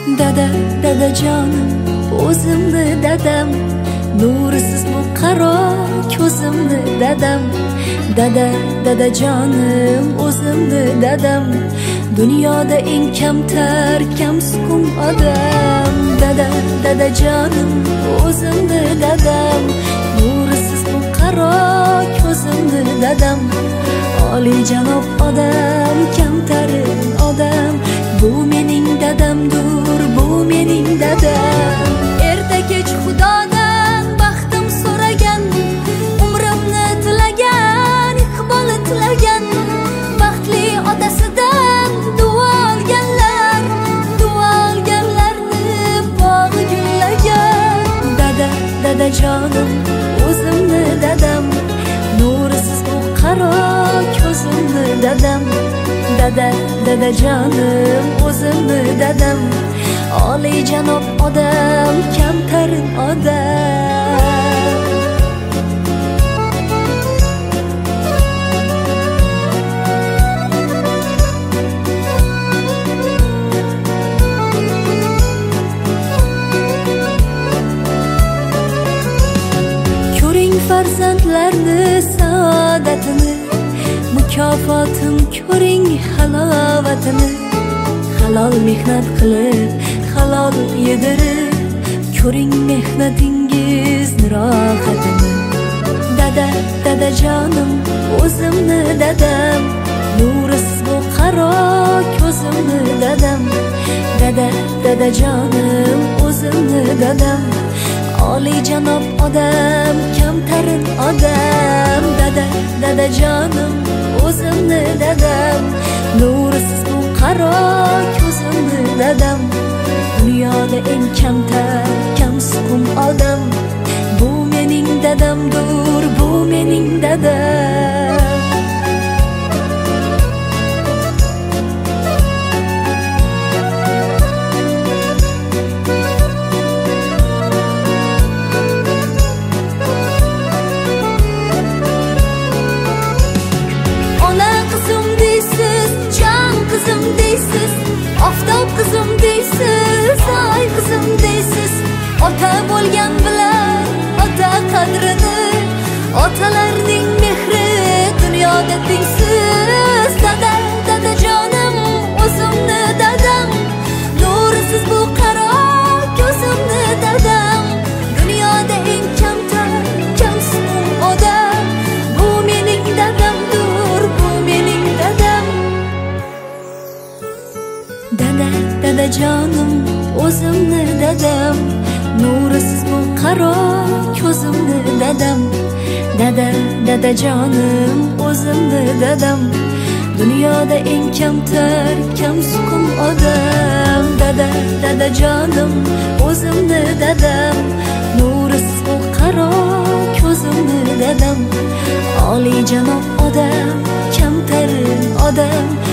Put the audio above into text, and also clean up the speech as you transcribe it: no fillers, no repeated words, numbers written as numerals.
Dada, dadajonim, o'zimni dadam, nursiz bu qaro ko'zimni dadam. Dada, dadajonim, o'zimni dadam, dunyoda eng kamtar, kamsukun odam. Dada, dadajonim, o'zimni dadam, nursiz bu qaro ko'zimni dadam. Oliyjanob odam, kamtarin odam, bu mening dadamdur, bu mening dadam. Erta kech Xudodan baxtim so'ragan, umrimni tilagan, iqboli tilagan, baxtli otasidan duo olganlar, duo olganlarni bog'i gullagan. Dada, dadajonim, o'zimni dadam, nursiz bu qaro ko'zimni dadam. Dada, dadajonim, o'zimni dadam, oliyjanob odam, kamtarin odam. Ko'ring farzandlarni saodatini, mukofotin ko'ring halovatini. Halol mehnat qilib, halol yedirib, ko'ring mehnatingizni rohatini. Dada, dadajonim, o'zimni dadam, nursiz bu qaro ko'zimni dadam. Dada, dadajonim, o'zimni dadam, oliyjanob odam, kamtarin odam. Dada, dadajonim, o'zimni dadam, nursiz bu qaro ko'zimni dadam. Dunyoda eng kamtar, kamsukun odam, bu mening dadamdur, bu mening dadam. Kızım deysiz, oftob kızım deysiz, ay kızım deysiz. Ota bo'lgan bilan ota qadrini, otalarning mehri dunyoda tengsiz. Dada, dadajonim, o'zimni dadam, nursiz bu qaro ko'zimni dadam. Dunyoda eng kamtar, kamsukun odam, bu mening dadamdur, bu mening dadam. Dada, dadajonim, o'zimni dadam, nursiz bu qaro ko'zimni dadam. Dada, dadajonim, o'zimni dadam, dunyoda eng kamtar, kamsukun odam. Dada, dadajonim, o'zimni dadam, nursiz bu qaro ko'zimni dadam. Oliyjanob odam, kamtarin odam,